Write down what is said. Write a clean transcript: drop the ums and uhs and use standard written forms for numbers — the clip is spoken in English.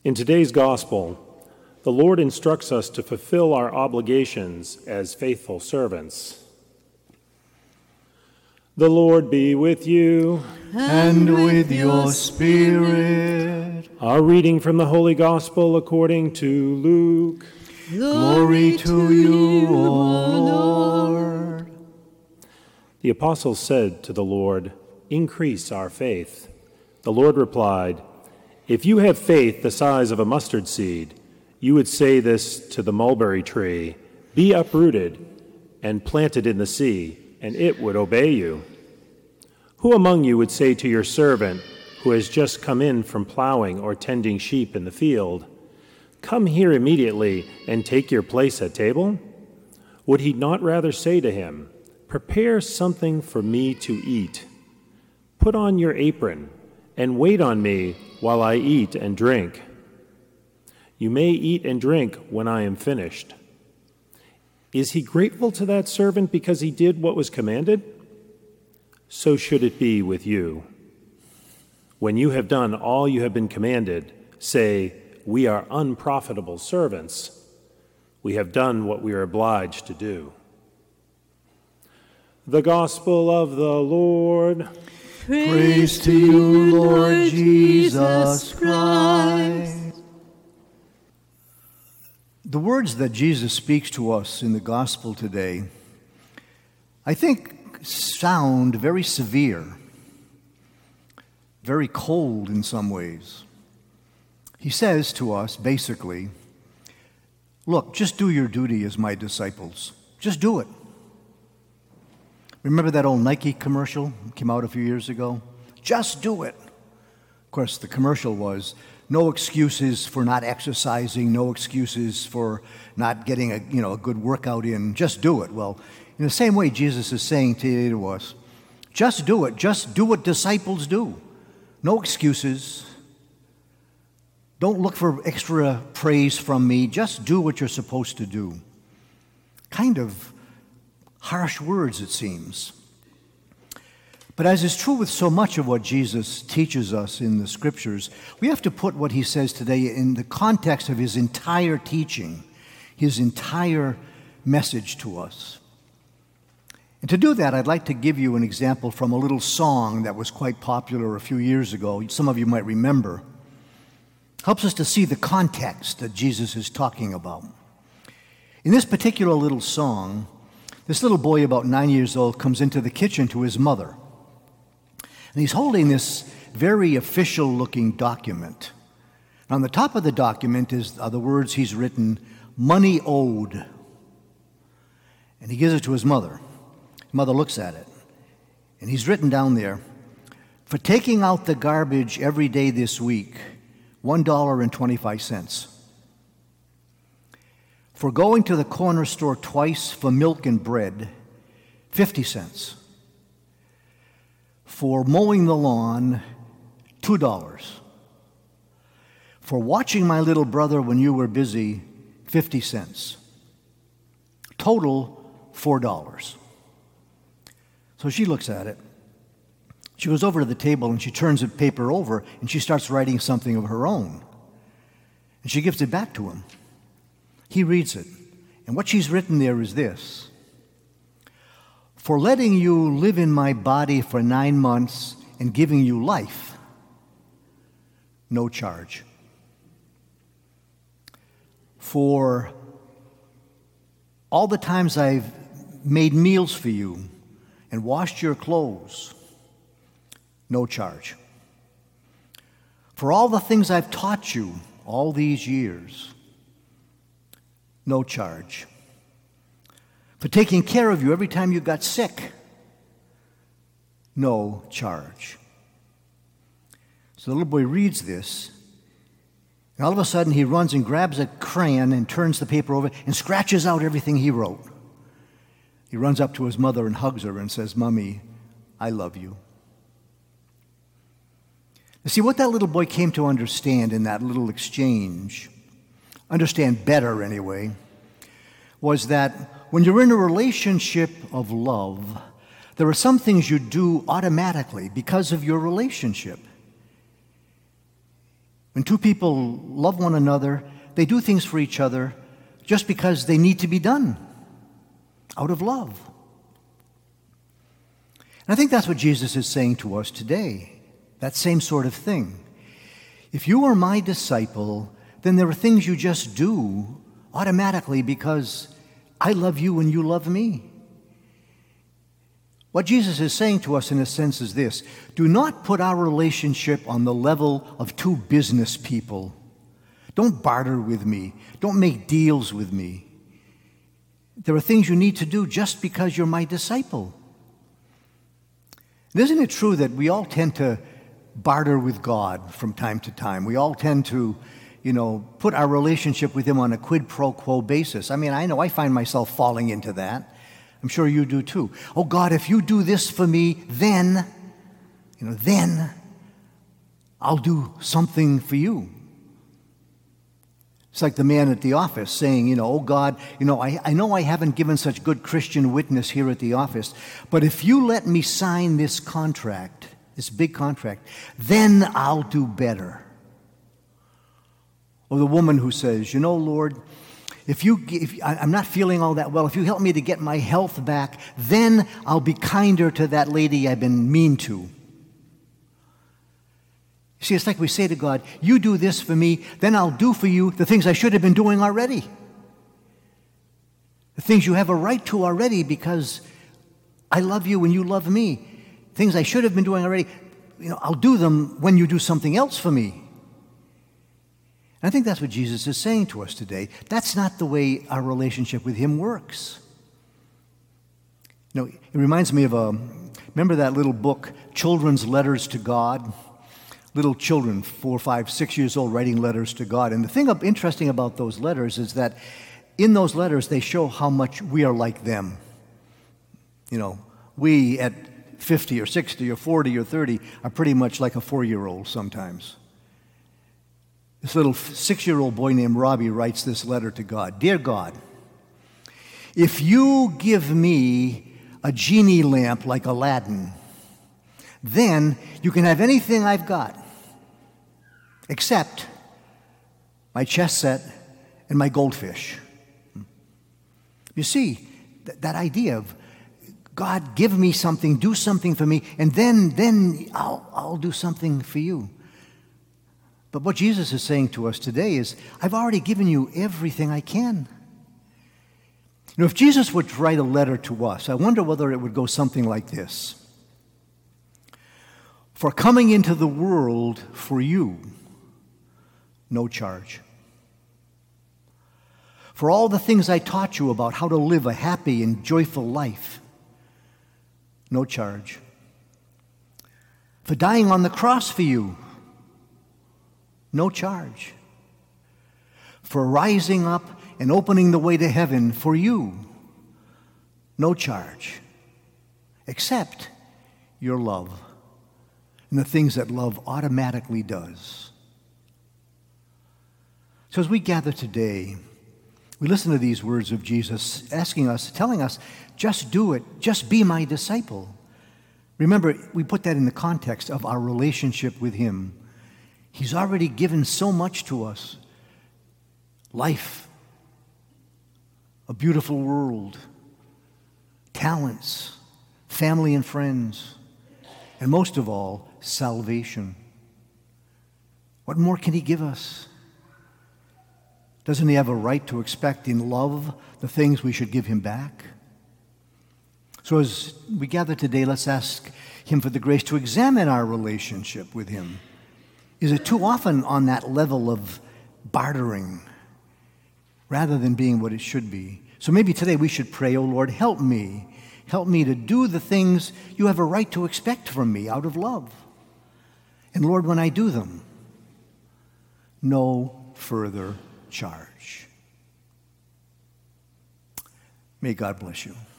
In today's gospel, the Lord instructs us to fulfill our obligations as faithful servants. The Lord be with you. And with your spirit. Our reading from the Holy Gospel according to Luke. Glory to you, O Lord. The apostles said to the Lord, "Increase our faith." The Lord replied, "If you have faith the size of a mustard seed, you would say this to the mulberry tree, 'Be uprooted and planted in the sea,' and it would obey you. Who among you would say to your servant who has just come in from plowing or tending sheep in the field, 'Come here immediately and take your place at table'? Would he not rather say to him, 'Prepare something for me to eat. Put on your apron and wait on me while I eat and drink. You may eat and drink when I am finished'? Is he grateful to that servant because he did what was commanded? So should it be with you. When you have done all you have been commanded, say, 'We are unprofitable servants. We have done what we are obliged to do.'" The Gospel of the Lord. Praise to you, Lord Jesus Christ. The words that Jesus speaks to us in the Gospel today, I think, sound very severe, very cold in some ways. He says to us, basically, look, just do your duty as my disciples. Just do it. Remember that old Nike commercial that came out a few years ago? Just do it. Of course, the commercial was no excuses for not exercising, no excuses for not getting a good workout in. Just do it. Well, in the same way, Jesus is saying to us, just do it. Just do what disciples do. No excuses. Don't look for extra praise from me. Just do what you're supposed to do. Kind of harsh words, it seems. But as is true with so much of what Jesus teaches us in the Scriptures, we have to put what he says today in the context of his entire teaching, his entire message to us. And to do that, I'd like to give you an example from a little song that was quite popular a few years ago. Some of you might remember. Helps us to see the context that Jesus is talking about. In this particular little song, this little boy about 9 years old comes into the kitchen to his mother. And he's holding this very official-looking document. On the top of the document are the words he's written, "Money owed." And he gives it to his mother. Mother looks at it, and he's written down there, "For taking out the garbage every day this week, $1.25. For going to the corner store twice for milk and bread, 50 cents. For mowing the lawn, $2. For watching my little brother when you were busy, 50 cents. Total, $4. So she looks at it. She goes over to the table and she turns the paper over and she starts writing something of her own. And she gives it back to him. He reads it. And what she's written there is this: "For letting you live in my body for 9 months and giving you life, no charge. For all the times I've made meals for you and washed your clothes, no charge. For all the things I've taught you all these years, no charge. For taking care of you every time you got sick, no charge." So the little boy reads this, and all of a sudden he runs and grabs a crayon and turns the paper over and scratches out everything he wrote. He runs up to his mother and hugs her and says, "Mommy, I love you." You see, what that little boy came to understand in that little exchange, understand better anyway, was that when you're in a relationship of love, there are some things you do automatically because of your relationship. When two people love one another, they do things for each other just because they need to be done, out of love. And I think that's what Jesus is saying to us today, that same sort of thing. If you are my disciple, then there are things you just do automatically because I love you and you love me. What Jesus is saying to us in a sense is this: do not put our relationship on the level of two business people. Don't barter with me. Don't make deals with me. There are things you need to do just because you're my disciple. And isn't it true that we all tend to barter with God from time to time? We all tend to, put our relationship with Him on a quid pro quo basis. I mean, I know I find myself falling into that. I'm sure you do too. Oh God, if you do this for me, then I'll do something for you. It's like the man at the office saying, oh God, I know I haven't given such good Christian witness here at the office, but if you let me sign this contract, this big contract, then I'll do better. Or the woman who says, Lord, if I'm not feeling all that well, if you help me to get my health back, then I'll be kinder to that lady I've been mean to. See, it's like we say to God, you do this for me, then I'll do for you the things I should have been doing already. The things you have a right to already because I love you and you love me. Things I should have been doing already, I'll do them when you do something else for me. And I think that's what Jesus is saying to us today. That's not the way our relationship with Him works. It reminds me of remember that little book, Children's Letters to God? Little children, 4, 5, 6 years old, writing letters to God. And the thing interesting about those letters is that in those letters, they show how much we are like them. We at 50 or 60 or 40 or 30 are pretty much like a 4-year-old sometimes. This little 6-year-old boy named Robbie writes this letter to God. Dear God, if you give me a genie lamp like Aladdin, then you can have anything I've got, except my chess set and my goldfish. You see, that idea of God, give me something, do something for me, and then I'll do something for you. But what Jesus is saying to us today is, I've already given you everything I can. If Jesus would write a letter to us, I wonder whether it would go something like this. For coming into the world for you, no charge. For all the things I taught you about how to live a happy and joyful life, no charge. For dying on the cross for you, no charge. For rising up and opening the way to heaven for you, no charge. Except your love and the things that love automatically does. So as we gather today, we listen to these words of Jesus telling us, just do it, just be my disciple. Remember, we put that in the context of our relationship with Him. He's already given so much to us. Life, a beautiful world, talents, family and friends, and most of all, salvation. What more can He give us? Doesn't He have a right to expect in love the things we should give Him back? So as we gather today, let's ask Him for the grace to examine our relationship with Him. Is it too often on that level of bartering rather than being what it should be? So maybe today we should pray, oh Lord, help me. Help me to do the things you have a right to expect from me out of love. And Lord, when I do them, no further charge. May God bless you.